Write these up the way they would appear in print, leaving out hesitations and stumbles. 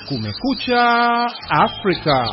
Kumekucha Afrika.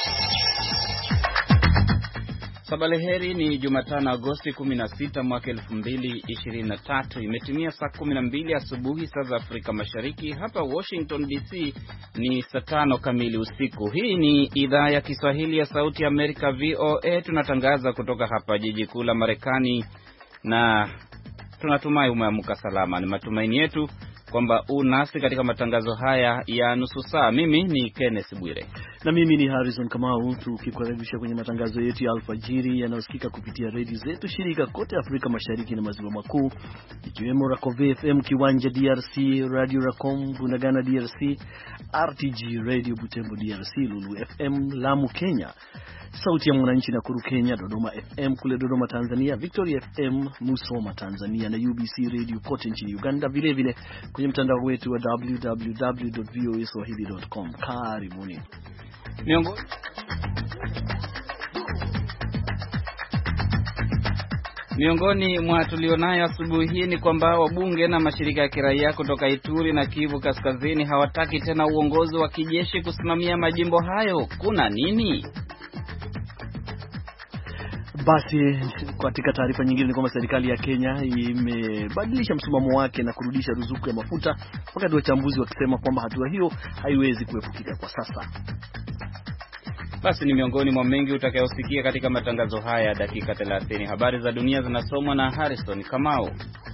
Sabaleheri ni Jumatano Agosti 16 mwaka 2023. Imetimia saa 12 asubuhi saa za Afrika Mashariki. Hapa Washington DC ni saa 5 kamili usiku. Hii ni idhaa ya Kiswahili ya Sauti ya Amerika VOA. Tunatangaza kutoka hapa jiji kuu la Marekani na tunatumai umeamka salama. Ni matumaini yetu kwamba unasi katika matangazo haya ya nusu saa. Mimi ni Kenneth Bwire na mimi ni Harrison Kamau, tukikaribisha kwenye matangazo yetu ya alfajiri yanayosikika kupitia redio zetu shirika kote Afrika Mashariki na Maziwa Makuu, ikiwemo Rakove FM Kiwanja DRC, Radio Racom Bunagana DRC, RTG Radio Butembo DRC, Lulu FM Lamu Kenya, Sauti ya Mwananchi Nakuru Kenya, Dodoma FM kule Dodoma Tanzania, Victoria FM Musoma Tanzania na UBC Radio kote nchini Uganda, vile vile kwenye mtandao wetu wa www.voaswahili.com. Karibuni. Miongoni mwa tulionayo asubuhi hii ni kwamba wabunge na mashirika ya kiraia kutoka Ituri na Kivu Kaskazini hawataki tena uongozi wa kijeshi kusimamia majimbo hayo. Kuna nini? Basi katika taarifa nyingine ni kwamba serikali ya Kenya imebadilisha msimamo wake na kurudisha ruzuku ya mafuta, wakati wachambuzi wakisema kwamba hatua hiyo haiwezi kuepukika kwa sasa. Basi ni miongoni mwa mengi utakayosikia katika matangazo haya ya dakika 30. Habari za dunia zinasomwa na Harrison Kamau.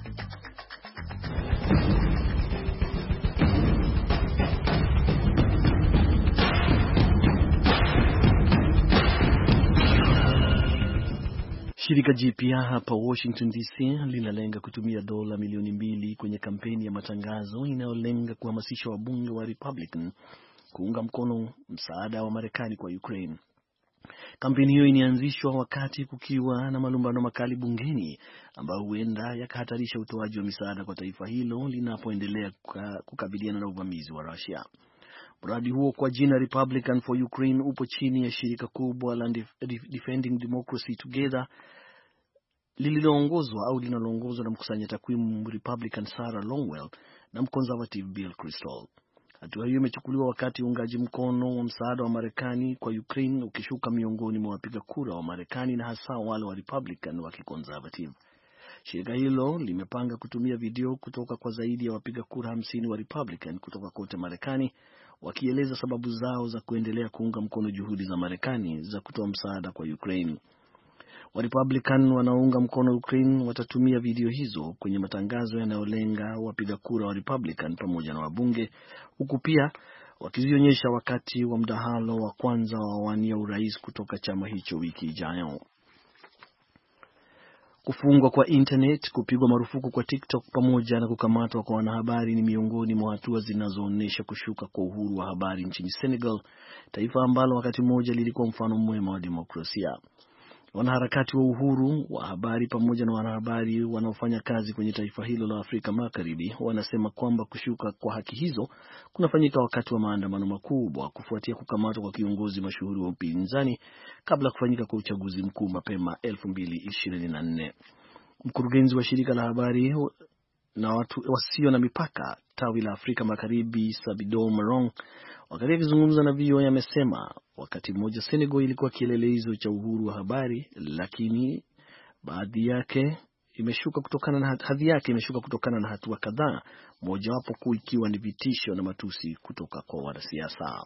Shirika jipya hapa Washington DC linalenga kutumia dola milioni 2 kwenye kampeni ya matangazo inayolenga kuhamasisha wabunge wa Republican kuunga mkono msaada wa Marekani kwa Ukraine. Kampeni hiyo inianzishwa wakati kukiwa na malumbano makali bungeni ambayo huenda yakahatarisha utoaji wa misaada kwa taifa hilo linapoendelea kukabiliana na uvamizi wa Russia. Mradi huo kwa jina Republican for Ukraine upo chini ya shirika kubwa la Defending Democracy Together linaloongozwa na mkusanya takwimu Republican Sarah Longwell na mconservative Bill Kristol. Hatua hiyo imechukuliwa wakati uungaji mkono wa msaada wa Marekani kwa Ukraine ukishuka miongoni mwa wapiga kura wa Marekani na hasa wale wa Republican wa kiconservative. Shirika hilo limepanga kutumia video kutoka kwa zaidi ya wapiga kura 50 wa Republican kutoka kote Marekani wakieleza sababu zao za kuendelea kuunga mkono juhudi za Marekani za kutoa msaada kwa Ukraine. Wa Republican wanaounga mkono Ukraine watatumia video hizo kwenye matangazo yanayolenga wapiga kura wa Republican pamoja na wabunge, huku pia wakizionyesha wakati wa mdahalo wa kwanza wa wania urais kutoka chama hicho wiki ijayo. Kufungwa kwa internet, kupigwa marufuku kwa TikTok pamoja na kukamatwa kwa wanahabari ni miongoni mwa hatua zinazoonyesha kushuka kwa uhuru wa habari nchini Senegal, taifa ambalo wakati mmoja lilikuwa mfano mwema wa demokrasia. Wanaharakati wa uhuru wa habari pamoja na wanahabari wanaofanya kazi kwenye taifa hilo la Afrika Magharibi wanasema kwamba kushuka kwa haki hizo kunafanyika wakati wa maandamano makubwa kufuatia kukamatwa kwa kiongozi mashuhuri wa upinzani kabla kufanyika kwa uchaguzi mkuu mapema 2024. Mkurugenzi wa shirika la habari na watu wasio na mipaka tawi la Afrika Magharibi Sabido Marong, wakati akizungumza na VOA, amesema wakati mmoja Senegal ilikuwa kielelezo cha uhuru wa habari, lakini hadhi yake imeshuka kutokana na hatua kadhaa, mojawapo kuu ikiwa ni vitisho na matusi kutoka kwa wanasiasa.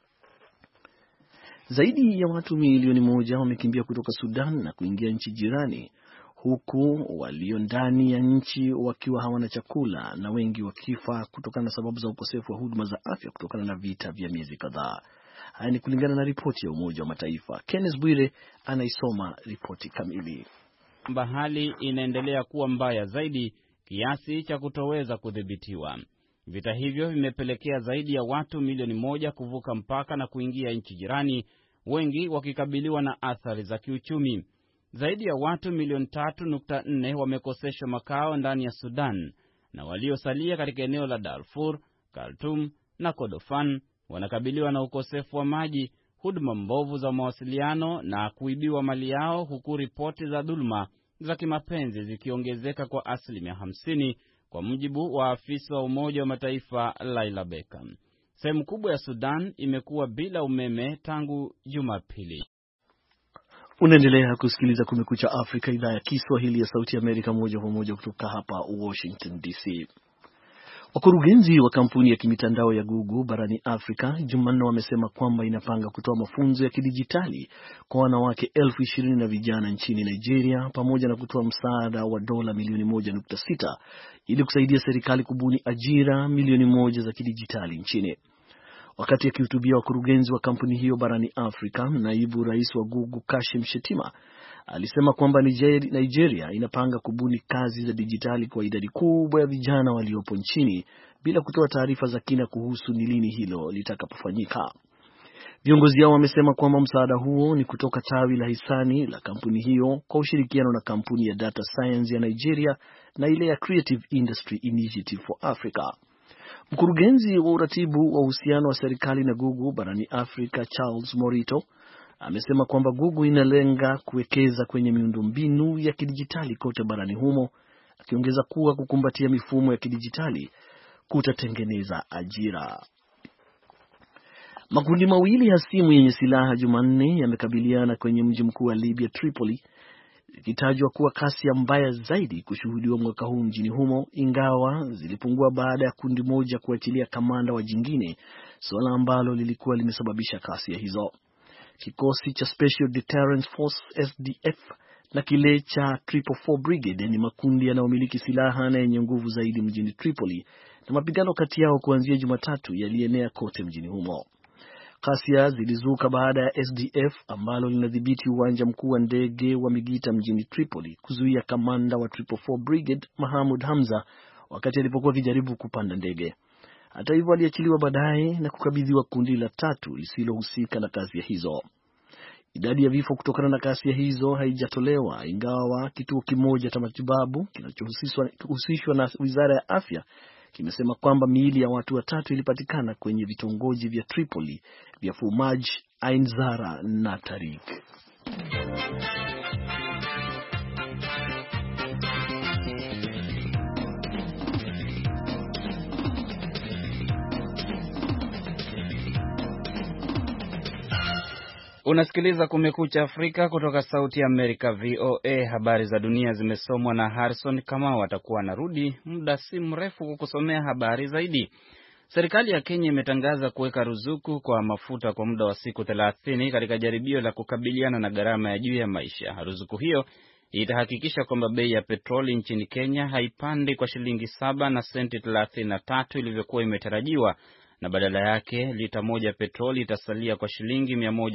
Zaidi ya watu milioni 1 wamekimbia kutoka Sudan na kuingia nchi jirani, huku walio ndani ya nchi wakiwa hawana chakula na wengi wakifa kutokana na sababu za ukosefu wa huduma za afya kutokana na vita vya miezi kadhaa. Haya ni kulingana na ripoti ya Umoja wa Mataifa. Kenneth Bwire anaisoma ripoti kamili. Hali inaendelea kuwa mbaya zaidi kiasi cha kutoweza kudhibitiwa. Vita hivyo vimepelekea zaidi ya watu milioni 1 kuvuka mpaka na kuingia nchi jirani, wengi wakikabiliwa na athari za kiuchumi. Zaidi ya watu milioni 3.4 wamekoseshwa makao ndani ya Sudan, na waliosalia katika eneo la Darfur, Khartoum na Kordofan wanakabiliwa na ukosefu wa maji, huduma mbovu za mawasiliano na kuibiwa mali yao, huku ripoti za dhuluma za kimapenzi zikiongezeka kwa 50%, kwa mujibu wa afisa wa Umoja wa Mataifa Laila Beckham. Sehemu kubwa ya Sudan imekuwa bila umeme tangu Jumapili. Unaendelea kusikiliza Kumekucha Afrika, idhaa ya Kiswahili ya Sauti ya Amerika, moja kwa moja kutoka hapa Washington DC. Wakurugenzi wa kampuni ya kimitandao ya Google barani Afrika Jumanne wamesema kwamba inapanga kutoa mafunzo ya kidijitali kwa wanawake 20,000 na vijana nchini Nigeria, pamoja na kutoa msaada wa dola milioni 1.6 ili kusaidia serikali kubuni ajira milioni 1 za kidijitali nchini. Wakati akihutubia wakurugenzi wa kampuni hiyo barani Afrika, naibu rais wa Google Kashim Shettima alisema kwamba Nigeria inapanga kubuni kazi za dijitali kwa idadi kubwa ya vijana waliopo nchini bila kutoa taarifa za kina kuhusu ni lini hilo litakapofanyika. Viongozi hao wamesema kwamba msaada huo ni kutoka tawi la hisani la kampuni hiyo kwa ushirikiano na kampuni ya Data Science ya Nigeria na ile ya Creative Industry Initiative for Africa. Mkurugenzi wa uratibu wa uhusiano wa serikali na Google barani Afrika Charles Morito amesema kwamba Google inalenga kuwekeza kwenye miundombinu ya kidijitali kote barani humo, akiongeza kuwa kukumbatia mifumo ya kidijitali kutatengeneza ajira. Makundi mawili hasimu yenye silaha Jumanne yamekabiliana kwenye mji mkuu wa Libya Tripoli, ikitajwa kuwa kasi mbaya zaidi kushuhudiwa mwaka huu mjini humo, ingawa zilipungua baada ya kundi moja kuachilia kamanda wa jingine, suala ambalo lilikuwa limesababisha kasi ya hizo. Kikosi cha Special Deterrence Force SDF na kile cha 444 Brigade ni makundi yanayomiliki silaha na yenye nguvu zaidi mjini Tripoli, na mapigano kati yao kuanzia Jumatatu yalienea kote mjini humo. Ghasia zilizuka baada ya SDF ambalo linadhibiti uwanja mkuu wa ndege wa Migita mjini Tripoli kuzuia kamanda wa 444 Brigade Mahmoud Hamza wakati alipokuwa akijaribu kupanda ndege. Hata hivyo aliachiliwa baadaye na kukabidhiwa kundi la tatu lisilohusika na ghasia hizo. Idadi ya vifo kutokana na ghasia hizo haijatolewa, ingawa kituo kimoja cha matibabu kinachohusishwa na Wizara ya Afya kimesema kwamba miili ya watu watatu ilipatikana kwenye vitongoji vya Tripoli vya Fumaj, Ain Zara na Tarik. Unasikiliza Kumekucha Afrika kutoka Sauti ya Amerika VOA. Habari za dunia zimesomwa na Harrison Kamau. Atakuwa anarudi muda si mrefu kukusomea habari zaidi. Serikali ya Kenya imetangaza kuweka ruzuku kwa mafuta kwa muda wa siku 30 katika jaribio la kukabiliana na gharama ya juu ya maisha. Ruzuku hiyo itahakikisha kwamba bei ya petroli nchini Kenya haipandi kwa shilingi 7 na senti 33 ilivyokuwa imetarajiwa, na badala yake lita moja petroli itasalia kwa shilingi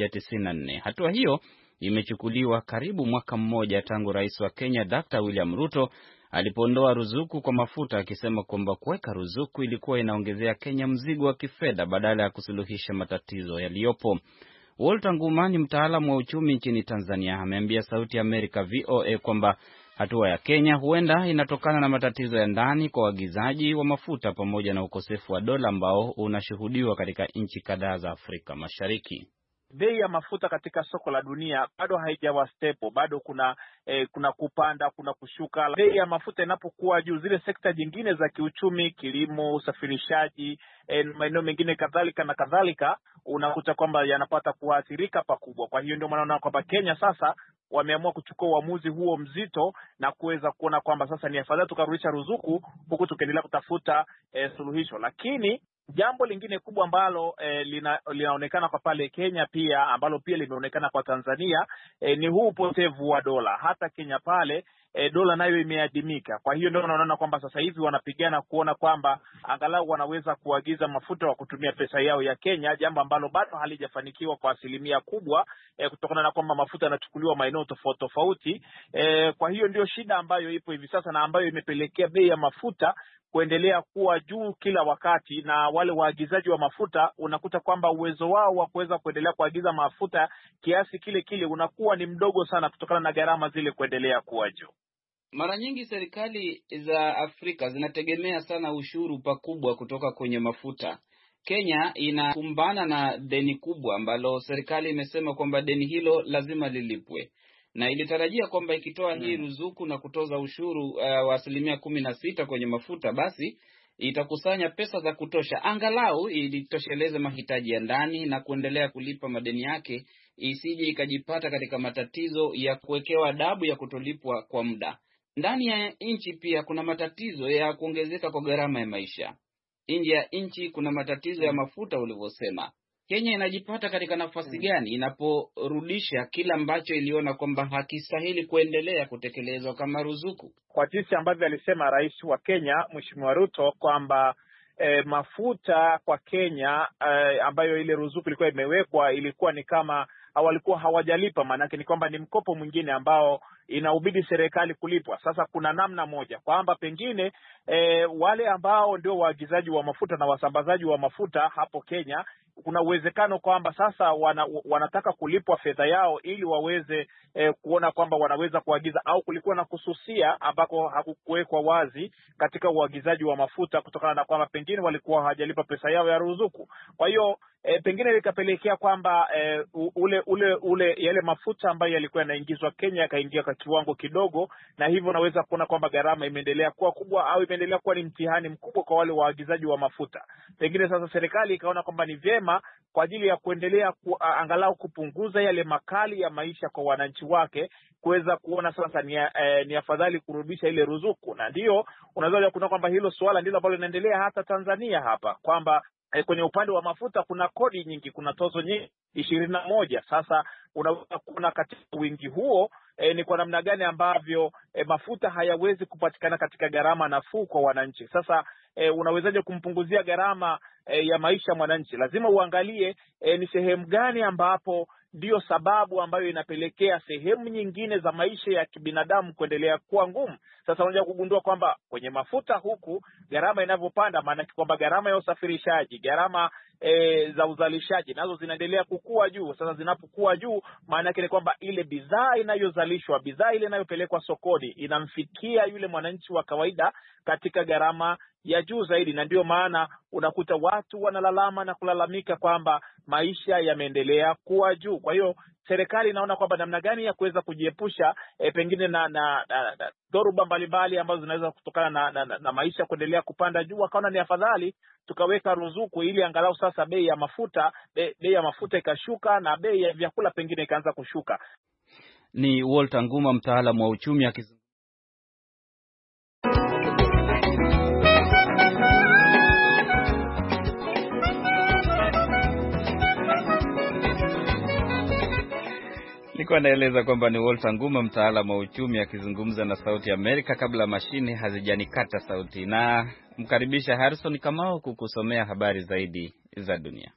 194. Hatua hiyo imechukuliwa karibu mwaka mmoja tangu rais wa Kenya Dr. William Ruto alipoondoa ruzuku kwa mafuta, akisema kwamba kuweka ruzuku ilikuwa inaongezea Kenya mzigo wa kifedha badala ya kusuluhisha matatizo yaliyopo. Walter Nguma ni mtaalamu wa uchumi nchini Tanzania, ameambia Sauti ya Amerika VOA kwamba hatua ya Kenya huenda inatokana na matatizo ya ndani kwa wagizaji wa mafuta pamoja na ukosefu wa dola ambao unashuhudiwa katika nchi kadhaa za Afrika Mashariki. Bei ya mafuta katika soko la dunia bado haijawa stable, bado kuna kupanda, kuna kushuka. Bei ya mafuta inapokuwa juu, zile sekta nyingine za kiuchumi, kilimo, usafirishaji, maeneo mengine kadhalika, unakuta kwamba yanapata kuathirika pakubwa. Kwa hiyo ndio maana naona kwamba Kenya sasa wameamua kuchukua uamuzi huo mzito na kuweza kuona kwamba sasa ni afadhali tukarudisha ruzuku huku tukiendelea kutafuta suluhisho. Lakini jambo lingine kubwa ambalo linaonekana kwa pale Kenya pia, ambalo pia limeonekana kwa Tanzania, ni huu upotevu wa dola. Hata Kenya pale dola nayo imeadimika. Kwa hiyo ndio unaona kwamba sasa hivi wanapigana kuona kwamba angalau wanaweza kuagiza mafuta wa kutumia pesa yao ya Kenya, jambo ambalo bado halijafanikiwa kwa asilimia kubwa, kutokana na kwamba mafuta yanachukuliwa maeneo tofauti. Kwa hiyo ndio shida ambayo ipo hivi sasa na ambayo imepelekea bei ya mafuta kuendelea kuwa juu kila wakati, na wale waagizaji wa mafuta unakuta kwamba uwezo wao wa kuweza kuendelea kuagiza mafuta kiasi kile unakuwa ni mdogo sana kutokana na gharama zile kuendelea kuwa juu. Mara nyingi serikali za Afrika zinategemea sana ushuru pakubwa kutoka kwenye mafuta. Kenya inakumbana na deni kubwa ambalo serikali imesema kwamba deni hilo lazima lilipwe, na ilitarajia kwamba ikitoa hii ruzuku na kutoza ushuru wa 16% kwenye mafuta, basi itakusanya pesa za kutosha angalau ilitosheleze mahitaji ya ndani na kuendelea kulipa madeni yake, isije ikajipata katika matatizo ya kuwekewa adabu ya kutolipwa kwa muda. Ndani ya nchi pia kuna matatizo ya kuongezeka kwa gharama ya maisha. Nje ya nchi kuna matatizo ya mafuta ulivyosema. Kenya inajipata katika nafasi gani inaporudisha kila ambacho iliona kwamba hakistahili kuendelea kutekelezwa kama ruzuku? Kwa jinsi ambavyo alisema rais wa Kenya Mheshimiwa Ruto kwamba mafuta kwa Kenya ambayo ile ruzuku ilikuwa imewekwa ilikuwa ni kama walikuwa hawajalipa, maanake ni kwamba ni mkopo mwingine ambao inaubidi serikali kulipwa. Sasa kuna namna moja kwamba pengine wale ambao ndio waagizaji wa mafuta na wasambazaji wa mafuta hapo Kenya, kuna uwezekano kwamba sasa wanataka kulipwa fedha yao ili waweze kuona kwamba wanaweza kuagiza, au kulikuwa na kususia ambako hakukuwekwa wazi katika uagizaji wa mafuta kutokana na kwamba pengine walikuwa hawajalipa pesa yao ya ruzuku. Kwa hiyo pengine likapelekea kwamba yale mafuta ambayo yalikuwa yanaingizwa Kenya yakaingia kwa kiwango kidogo, na hivyo unaweza kuona kwamba gharama imeendelea kuwa kubwa au imeendelea kuwa ni mtihani mkubwa kwa wale waagizaji wa mafuta. Pengine sasa serikali ikaona kwamba ni vyema kwa ajili ya kuendelea angalau kupunguza yale makali ya maisha kwa wananchi wake, kuweza kuona sasa ni afadhali kurudisha ile ruzuku. Na ndio unaweza kuona kwamba hilo swala ndilo ambalo linaendelea hata Tanzania hapa, kwamba kwenye upande wa mafuta kuna kodi nyingi, kuna tozo nyingi 21. Sasa unaweza kuona katika wingi huo ni kwa namna gani ambavyo mafuta hayawezi kupatikana katika gharama nafuu kwa wananchi. Sasa unawezaje kumpunguzia gharama ya maisha mwananchi? Lazima uangalie ni sehemu gani ambapo ndio sababu ambayo inapelekea sehemu nyingine za maisha ya kibinadamu kuendelea kuwa ngumu. Sasa unaweza kugundua kwamba kwenye mafuta huku gharama inavyopanda, maana kwamba gharama ya usafirishaji, gharama za uzalishaji nazo zinaendelea kukua juu. Sasa zinapokuwa juu, maana yake ni kwamba ile bidhaa inayozalishwa, bidhaa ile inayopelekwa sokoni inamfikia yule mwananchi wa kawaida katika gharama ya juu zaidi, na ndio maana unakuta watu wanalalama na kulalamika kwamba maisha yameendelea kuwa juu. Kwa hiyo serikali inaona kwamba namna gani ya kuweza kujiepusha pengine na dhoruba mbalimbali ambazo zinaweza kutokana na maisha kuendelea kupanda juu. Wakaona ni afadhali tukaweka ruzuku ili angalau sasa bei ya mafuta ikashuka na bei ya vyakula pengine ikaanza kushuka. Ni Walter Nguma, mtaalamu wa uchumi Nilikuwa naeleza kwamba ni Walter Nguma, mtaalamu wa uchumi akizungumza na Sauti Amerika kabla mashine hazijanikata sauti. Na mkaribisha Harrison Kamau kukusomea habari zaidi za dunia.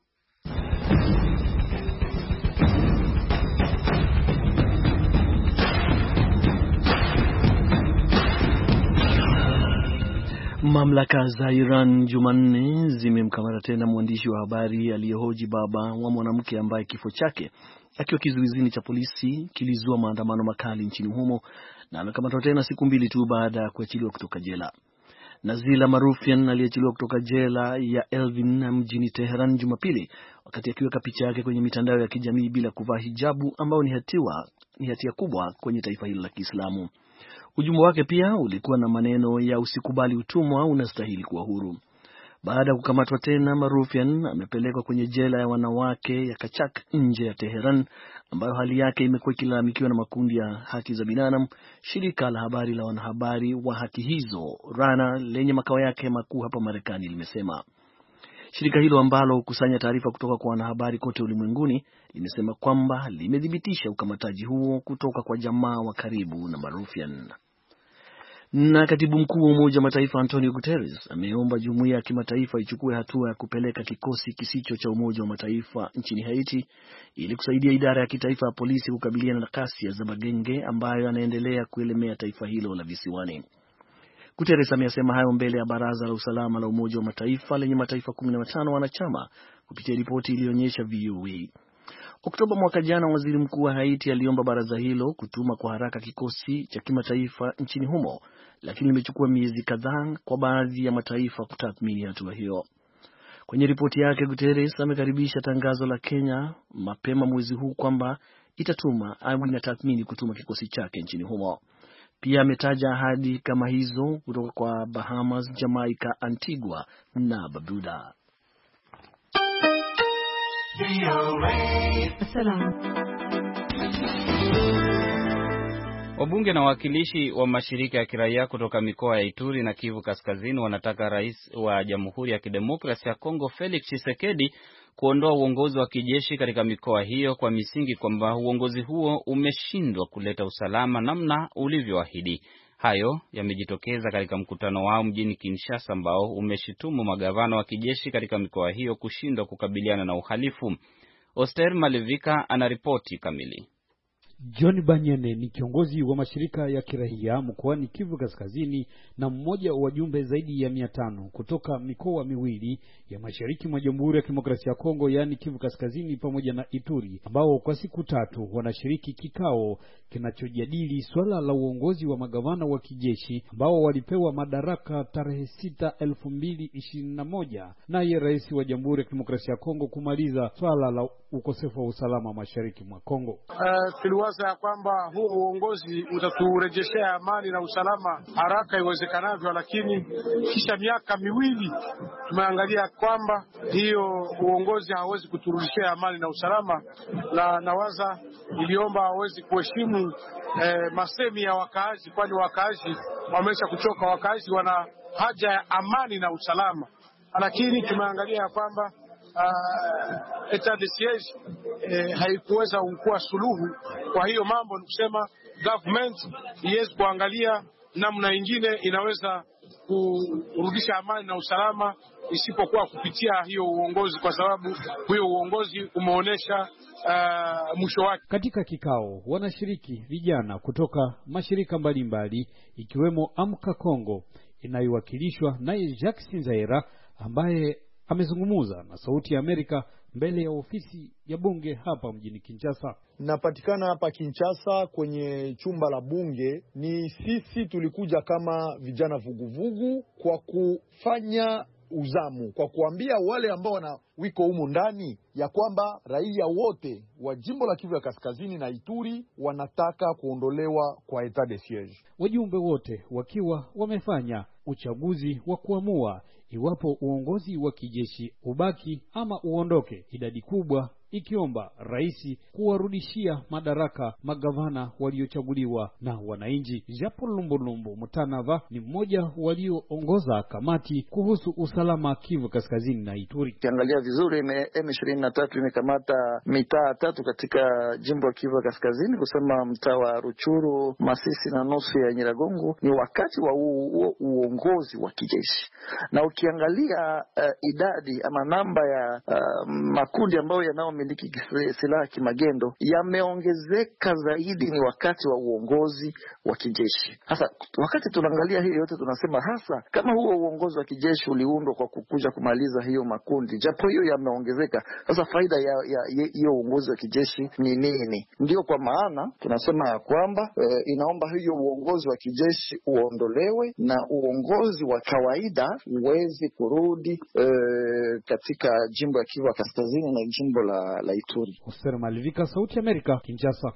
Mamlaka za Iran Jumanne zimemkamata tena mwandishi wa habari aliyehoji baba wa mwanamke ambaye kifo chake akiwa kizuizini cha polisi kilizua maandamano makali nchini humo, na amekamatwa tena siku mbili tu baada ya kuachiliwa kutoka jela. Nazila Marufian aliachiliwa kutoka jela ya Elvin mjini Tehran Jumapili wakati akiweka picha yake kwenye mitandao ya kijamii bila kuvaa hijabu, ambao ni hatia kubwa kwenye taifa hilo la Kiislamu. Ujumbe wake pia ulikuwa na maneno ya usikubali utumwa, unastahili kuwa huru. Baada ya kukamatwa tena, Marufian amepelekwa kwenye jela ya wanawake ya Kachak nje ya Teheran, ambayo hali yake imekuwa ikilalamikiwa na makundi ya haki za binadamu. Shirika la habari la wanahabari wa haki hizo Rana lenye makao yake makuu hapa Marekani limesema. Shirika hilo ambalo hukusanya taarifa kutoka kwa wanahabari kote ulimwenguni limesema kwamba limethibitisha ukamataji huo kutoka kwa jamaa wa karibu na Marufian. Na katibu mkuu wa Umoja wa Mataifa Antonio Guterres ameomba jumuiya ya kimataifa ichukue hatua ya kupeleka kikosi kisicho cha Umoja wa Mataifa nchini Haiti ili kusaidia idara ya kitaifa ya polisi kukabiliana na ghasia za magenge ambayo yanaendelea kuelemea taifa hilo la visiwani. Guterres amesema hayo mbele ya Baraza la Usalama la Umoja wa Mataifa lenye mataifa 15 wanachama kupitia ripoti iliyoonyesha VOA. Oktoba mwaka jana, waziri mkuu wa Haiti aliomba baraza hilo kutuma kwa haraka kikosi cha kimataifa nchini humo, lakini imechukua miezi kadhaa kwa baadhi ya mataifa kutathmini hatua hiyo. Kwenye ripoti yake, Guterres amekaribisha tangazo la Kenya mapema mwezi huu kwamba inatathmini kutuma kikosi chake nchini humo. Pia ametaja ahadi kama hizo kutoka kwa Bahamas, Jamaica, Antigua na Barbuda. Wabunge na wawakilishi wa mashirika ya kiraia kutoka mikoa ya Ituri na Kivu Kaskazini wanataka rais wa Jamhuri ya Kidemokrasia ya Kongo Felix Tshisekedi kuondoa uongozi wa kijeshi katika mikoa hiyo kwa misingi kwamba uongozi huo umeshindwa kuleta usalama namna ulivyoahidi. Hayo yamejitokeza katika mkutano wao mjini Kinshasa ambao umeshitumu magavana wa kijeshi katika mikoa hiyo kushindwa kukabiliana na uhalifu. Oster Malivika anaripoti kamili. John Banyene ni kiongozi wa mashirika ya kiraia mkoani Kivu Kaskazini na mmoja wa wajumbe zaidi ya 500 kutoka mikoa miwili ya mashariki mwa Jamhuri ya Kidemokrasia ya Kongo, yaani Kivu Kaskazini pamoja na Ituri, ambao kwa siku 3 wanashiriki kikao kinachojadili swala la uongozi wa magavana wa kijeshi ambao walipewa madaraka tarehe 6 2021 naye rais wa Jamhuri ya Kidemokrasia ya Kongo kumaliza swala la ukosefu wa usalama mashariki mwa Kongo. Tuliwaza ya kwamba huo uongozi utaturejeshea amani na usalama haraka iwezekanavyo, lakini kisha miaka miwili tumeangalia kwamba hiyo uongozi hawezi kuturudishia amani na usalama, na nawaza iliomba hawezi kuheshimu masemi ya wakaazi, kwani wakaazi wamesha kuchoka. Wakaazi wana haja ya amani na usalama, lakini tumeangalia ya kwamba etat de siege haikuweza kuwa suluhu. Kwa hiyo mambo ni kusema government iweze kuangalia namna nyingine inaweza kurudisha amani na usalama isipokuwa kupitia hiyo uongozi, kwa sababu huyo uongozi umeonesha mwisho wake. Katika kikao wanashiriki vijana kutoka mashirika mbalimbali ikiwemo Amka Kongo inayowakilishwa naye Jacques Sinzaira ambaye amezungumza na Sauti ya Amerika mbele ya ofisi ya bunge hapa mjini Kinshasa. Napatikana hapa Kinshasa kwenye chumba la bunge. Ni sisi tulikuja kama vijana vuguvugu kwa kufanya uzamu, kwa kuambia wale ambao wiko humu ndani ya kwamba raia wote wa jimbo la Kivu ya Kaskazini na Ituri wanataka kuondolewa kwa etat de siege. Wajumbe wote wakiwa wamefanya uchaguzi wa kuamua iwapo uongozi wa kijeshi ubaki ama uondoke, idadi kubwa ikiomba rais kuwarudishia madaraka magavana waliochaguliwa na wananchi. Japo Lumbulumbu Mutanava ni mmoja walioongoza kamati kuhusu usalama Kivu Kaskazini na Ituri. Kiangalia vizuri M23 imekamata mitaa 3 katika jimbo la Kivu Kaskazini, kusema mtaa wa Ruchuru, Masisi na nusu ya Nyiragongo. Ni wakati wa uongozi wa kijeshi, na ukiangalia idadi ama namba ya makundi ambayo yanayomiliki silaha kimagendo yameongezeka zaidi, ni wakati wa uongozi wa kijeshi. Hasa wakati tunaangalia hiyo yote tunasema hasa kama huo uongozi wa kijeshi uliundwa kwa kukuja kumaliza hiyo makundi, japo hiyo yameongezeka, sasa faida ya hiyo uongozi wa kijeshi ni nini? Ndio kwa maana tunasema ya kwamba inaomba hiyo uongozi wa kijeshi uondolewe na uongozi wa kawaida uweze kurudi katika jimbo ya Kivu Kaskazini na jimbo la Ituri. Oster Malivika, Sauti ya Amerika, Kinshasa.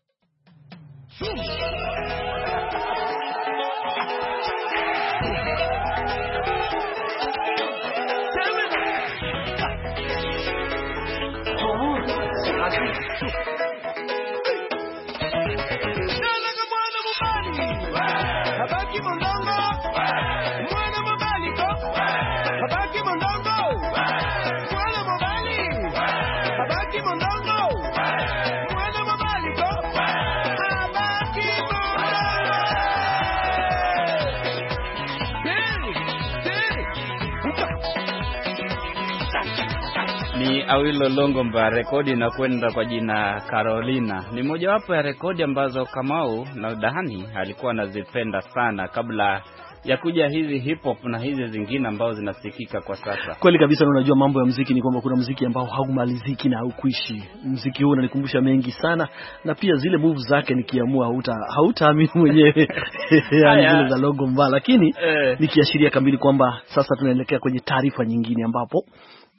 Ni Awilo Longomba, rekodi inakwenda kwa jina Carolina. Ni mojawapo ya rekodi ambazo Kamau na Dahani alikuwa anazipenda sana kabla ya kuja hizi hip hop na hizi zingine ambazo zinasikika kwa sasa. Kweli kabisa. Unajua mambo ya muziki ni kwamba kuna muziki ambao haumaliziki na haukuishi. Muziki huu unanikumbusha mengi sana, na pia zile moves zake nikiamua hautaamini mwenyewe yani zile za Longomba, lakini nikiashiria kamili kwamba sasa tunaelekea kwenye taarifa nyingine ambapo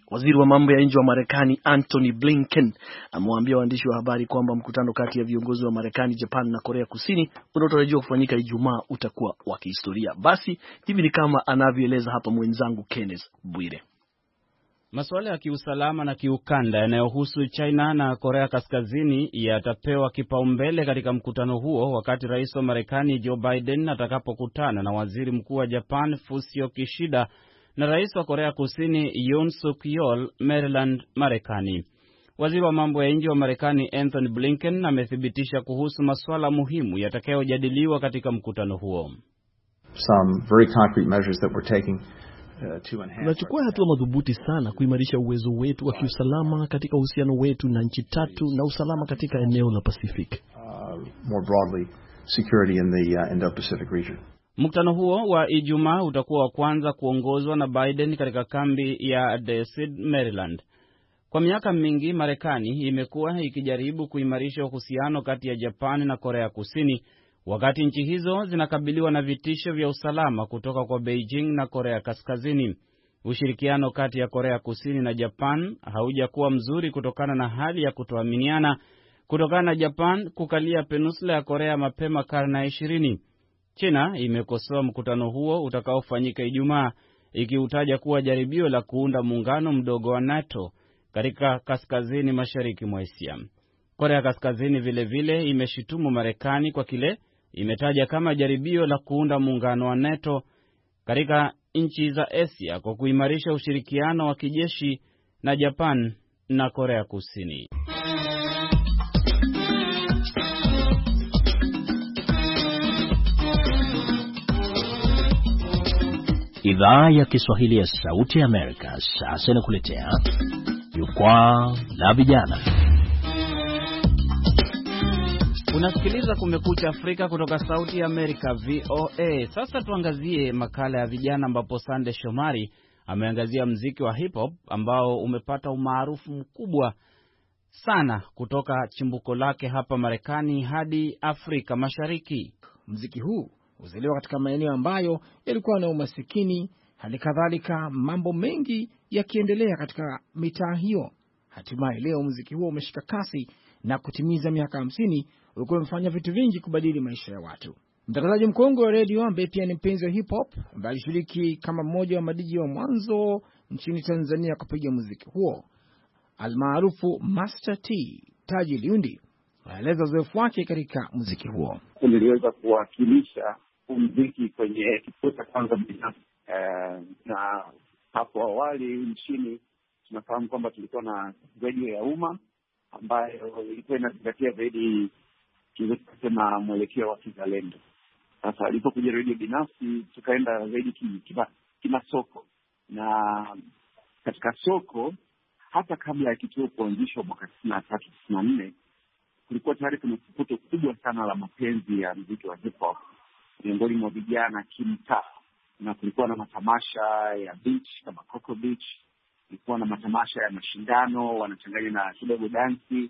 Waziri wa mambo ya nje wa Marekani Antony Blinken amewaambia waandishi wa habari kwamba mkutano kati ya viongozi wa Marekani, Japan na Korea Kusini unaotarajiwa kufanyika Ijumaa utakuwa wa kihistoria. Basi hivi ni kama anavyoeleza hapa mwenzangu Kenneth Bwire. Masuala ya kiusalama na kiukanda yanayohusu China na Korea Kaskazini yatapewa kipaumbele katika mkutano huo, wakati rais wa Marekani Joe Biden atakapokutana na waziri mkuu wa Japan Fumio Kishida na rais wa Korea Kusini Yoon Suk Yeol, Maryland, Marekani. Waziri wa mambo ya nje wa Marekani Anthony Blinken amethibitisha kuhusu masuala muhimu yatakayojadiliwa katika mkutano huo. Some very concrete measures that we're taking tunachukua hatua madhubuti sana kuimarisha uwezo wetu wa kiusalama katika uhusiano wetu na nchi tatu na usalama katika eneo la Pacific. More broadly, security in the Indo-Pacific region. Mkutano huo wa Ijumaa utakuwa wa kwanza kuongozwa na Biden katika kambi ya Deeside, Maryland. Kwa miaka mingi Marekani imekuwa ikijaribu kuimarisha uhusiano kati ya Japan na Korea Kusini, wakati nchi hizo zinakabiliwa na vitisho vya usalama kutoka kwa Beijing na Korea Kaskazini. Ushirikiano kati ya Korea Kusini na Japan haujakuwa mzuri kutokana na hali ya kutoaminiana kutokana na Japan kukalia peninsula ya Korea mapema karne ya 20. China imekosoa mkutano huo utakaofanyika Ijumaa, ikiutaja kuwa jaribio la kuunda muungano mdogo wa NATO katika kaskazini mashariki mwa Asia. Korea Kaskazini vile imeshitumu Marekani kwa kile imetaja kama jaribio la kuunda muungano wa NATO katika nchi za Asia kwa kuimarisha ushirikiano wa kijeshi na Japan na Korea Kusini. Idhaa ya Kiswahili ya Sauti ya Amerika sasa inakuletea Jukwaa la Vijana. Unasikiliza Kumekucha Afrika kutoka Sauti ya Amerika, VOA. Sasa tuangazie makala ya vijana, ambapo Sande Shomari ameangazia mziki wa hip hop ambao umepata umaarufu mkubwa sana kutoka chimbuko lake hapa Marekani hadi Afrika Mashariki. Mziki huu uzaliwa katika maeneo ambayo yalikuwa na umasikini, hali kadhalika mambo mengi yakiendelea katika mitaa hiyo. Hatimaye leo muziki huo umeshika kasi na kutimiza miaka 50, ulikuwa umefanya vitu vingi kubadili maisha ya watu. Mtangazaji mkongwe wa radio ambaye pia ni mpenzi wa hip hop, ambaye alishiriki kama mmoja wa madiji wa mwanzo nchini Tanzania kupiga muziki huo, almaarufu Master T, Taji Liundi, anaeleza uzoefu wake katika muziki huo. Niliweza kuwakilisha muziki kwenye kituo cha kwanza binafsi, na hapo awali nchini tunafahamu kwamba tulikuwa na radio ya umma ambayo ilikuwa inazingatia zaidi tunasema mwelekeo wa kizalendo. Sasa alipokuja radio binafsi tukaenda zaidi kima soko, na katika soko hata kabla ya kituo kuanzishwa mwaka 1994 kulikuwa tayari kuna mvuto kubwa sana la mapenzi ya muziki wa hip hop miongoni mwa vijana kimtaa, na kulikuwa na matamasha ya beach kama Coco Beach, kulikuwa na matamasha ya mashindano wanachanganya na kidogo dansi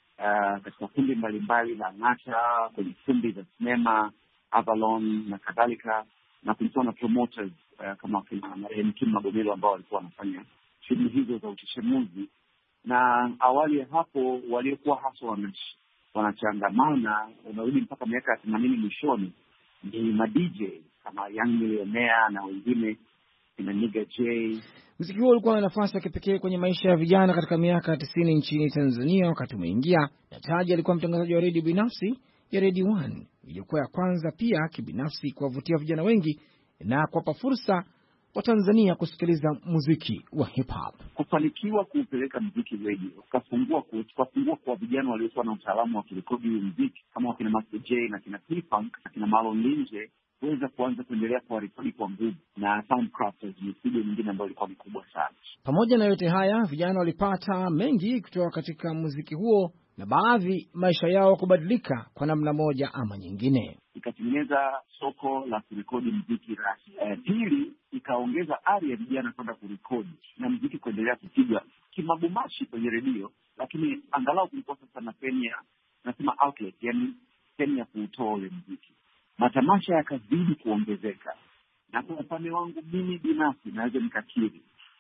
katika kundi mbalimbali la ng'ata, kwenye kumbi za sinema Avalon na kadhalika, na kulikuwa na promoters kama kina Kim Magomelo ambao walikuwa wanafanya shughuli hizo za uchechemuzi. Na awali ya hapo waliokuwa hasa wanachangamana unarudi mpaka miaka ya 80 mwishoni ni ma-DJ kama Young Millionaire na wengine kina Nigga J. Muziki huo ulikuwa na nafasi ya kipekee kwenye maisha ya vijana katika miaka 90 nchini Tanzania wakati umeingia, na Taji alikuwa mtangazaji wa redio binafsi ya Radio 1 iliyokuwa ya kwanza pia kibinafsi kuwavutia vijana wengi na kuwapa fursa wa Tanzania kusikiliza muziki wa hip hop. Kufanikiwa kuupeleka muziki radio kufungua kwa vijana waliokuwa na utaalamu wa kurekodi muziki kama wakina Master J na kina P-Funk na kina Marlon Linje kuweza kuanza kuendelea kwa rekodi kwa nguvu, na Soundcrafters ni studio nyingine ambayo ilikuwa mikubwa sana. Pamoja na yote haya, vijana walipata mengi kutoka katika muziki huo, na baadhi maisha yao kubadilika kwa namna moja ama nyingine. Ikatengeneza soko la kurekodi muziki rasmi. Pili, ikaongeza ari ya vijana kwenda kurekodi na muziki kuendelea kupigwa kimagumashi kwenye redio, lakini angalau kulikuwa sasa na nasema outlet, yani sehemu ya kuutoa ule muziki. Matamasha yakazidi kuongezeka, na kwa upande wangu mimi binafsi naweza nikakiri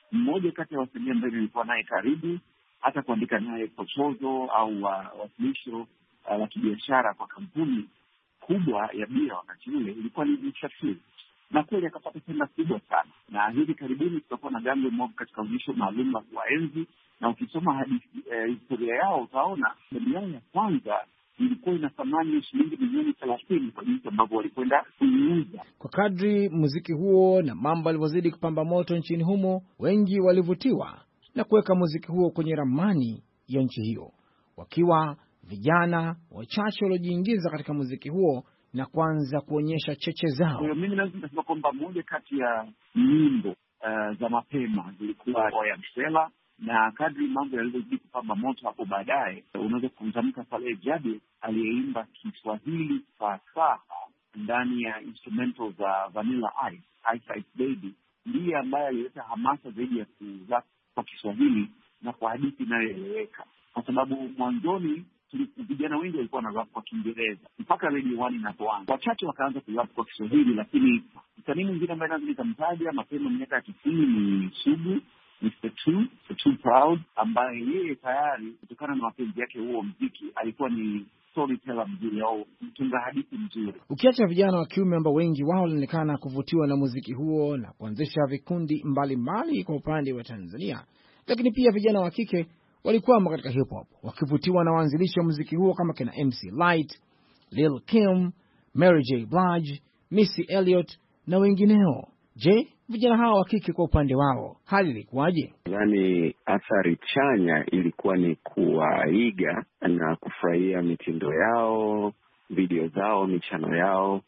mmoja kati ya wasanii ambaye nilikuwa naye karibu, hata kuandika naye proposal au wasilisho la kibiashara kwa kampuni kubwa ya bia wakati ule, ilikuwa ni Msafiri, na kweli akapata tenda kubwa sana. Na hivi karibuni tutakuwa na Gambo Mob katika onyesho maalum la kuwaenzi, na ukisoma hadithi historia yao utaona bendi yao ya kwanza ilikuwa ina thamani shilingi milioni 30 kwa jinsi ambavyo walikwenda kuiuza. Kwa kadri muziki huo na mambo yalivyozidi kupamba moto nchini humo, wengi walivutiwa na kuweka muziki huo kwenye ramani ya nchi hiyo, wakiwa vijana wachache waliojiingiza katika muziki huo na kuanza kuonyesha cheche zao. Kwa hiyo mimi naweza kusema kwamba moja kati ya nyimbo za mapema zilikuwa ya Msela, na kadri mambo yalivyozidi kupamba moto hapo baadaye, unaweza kumtamka Saleh Jabir aliyeimba Kiswahili fasaha ndani ya instrumental za Vanilla Ice, Ice Ice Baby, ndiye ambaye alileta hamasa zaidi ya kurap kwa Kiswahili na kwa hadithi inayoeleweka, kwa sababu mwanzoni vijana wengi walikuwa na rap kwa Kiingereza mpaka Radio 1 inapoanza. Wachache wakaanza kurap kwa Kiswahili, lakini msanii mwingine ambaye naweza nikamtaja mapema miaka ya 90 ni Sugu, Mr. Too Proud, ambaye yeye tayari kutokana na mapenzi yake huo muziki alikuwa ni storyteller mzuri au mtunga hadithi mzuri. Ukiacha vijana wa kiume ambao wengi wao walionekana kuvutiwa na muziki huo na kuanzisha vikundi mbalimbali kwa upande wa Tanzania, lakini pia vijana wa kike walikuwa katika hip hop wakivutiwa na waanzilishi wa muziki huo kama kina MC Light, Lil Kim, Mary J Blige, Missy Elliott na wengineo. Je, vijana hawa wa kike kwa upande wao hali ilikuwaje? Yaani athari chanya ilikuwa ni kuwaiga na kufurahia mitindo yao, video zao, michano yao.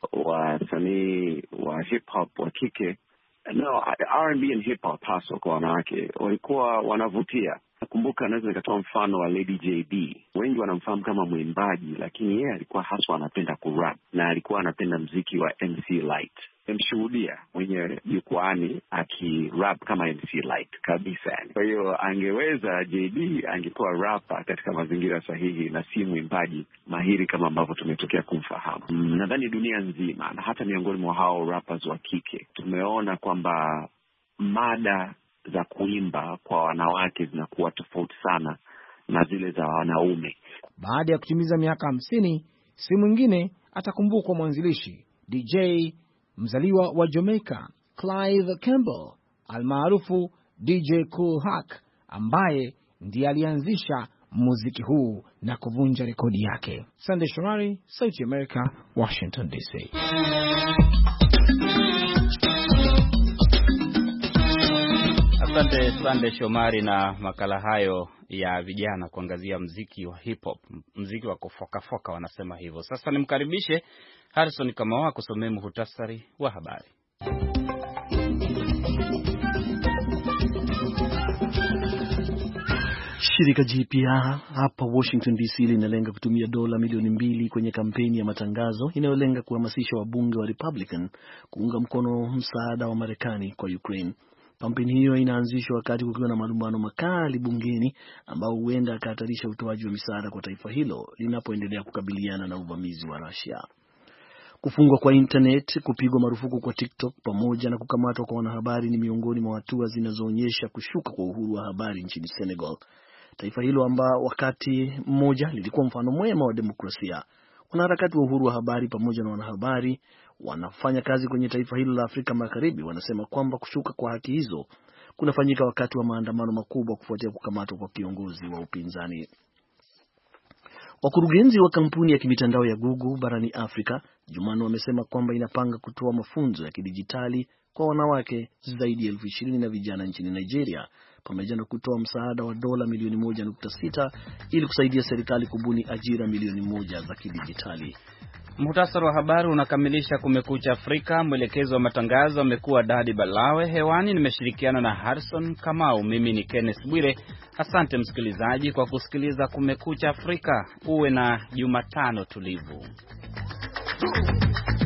Wasanii wa hip hop wa kike, no, R&B and hip hop hasa kwa wanawake, walikuwa wanavutia. Nakumbuka naweza nikatoa mfano wa Lady JD. Wengi wanamfahamu kama mwimbaji, lakini yeye alikuwa hasa anapenda kurap na alikuwa anapenda muziki wa MC Light. Nimshuhudia mwenye jukwaani akirap kama MC Light kabisa. Kwa hiyo angeweza JD angekuwa rapper katika mazingira sahihi na si mwimbaji mahiri kama ambavyo tumetokea kumfahamu. Nadhani dunia nzima na hata miongoni mwa hao rappers wa kike tumeona kwamba mada za kuimba kwa wanawake zinakuwa tofauti sana na zile za wanaume. Baada ya kutimiza miaka 50, si mwingine atakumbukwa mwanzilishi DJ mzaliwa wa Jamaica Clive Campbell almaarufu DJ Kool Herc, ambaye ndiye alianzisha muziki huu na kuvunja rekodi yake. Sunday Shomari, Sauti America, Washington DC. Asante Sunday Shomari na makala hayo ya vijana kuangazia muziki wa hip hop, muziki wa kufoka wanasema hivyo. Sasa nimkaribishe Harrison Kamau kusomea muhtasari wa habari. Shirika jipya hapa Washington DC linalenga kutumia dola milioni 2 kwenye kampeni ya matangazo inayolenga kuhamasisha wabunge wa Republican kuunga mkono msaada wa Marekani kwa Ukraine. Kampeni hiyo inaanzishwa wakati kukiwa na malumbano makali bungeni ambao huenda akahatarisha utoaji wa misaada kwa taifa hilo linapoendelea kukabiliana na uvamizi wa Russia. Kufungwa kwa internet, kupigwa marufuku kwa TikTok pamoja na kukamatwa kwa wanahabari ni miongoni mwa hatua zinazoonyesha kushuka kwa uhuru wa habari nchini Senegal. Taifa hilo ambao wakati mmoja lilikuwa mfano mwema wa demokrasia. Wanaharakati wa uhuru wa habari pamoja na wanahabari wanafanya kazi kwenye taifa hilo la Afrika Magharibi wanasema kwamba kushuka kwa haki hizo kunafanyika wakati wa maandamano makubwa kufuatia kukamatwa kwa kiongozi wa upinzani. Wakurugenzi wa kampuni ya kimitandao ya Google barani Afrika Jumanne wamesema kwamba inapanga kutoa mafunzo ya kidijitali kwa wanawake zaidi ya 20,000 na vijana nchini Nigeria, pamoja na kutoa msaada wa dola milioni 1.6 ili kusaidia serikali kubuni ajira milioni 1 za kidijitali. Muhtasari wa habari unakamilisha Kumekucha Afrika. Mwelekezi wa matangazo amekuwa Dadi Balawe. Hewani nimeshirikiana na Harrison Kamau. Mimi ni Kenneth Bwire. Asante msikilizaji kwa kusikiliza Kumekucha Afrika. Uwe na Jumatano tulivu.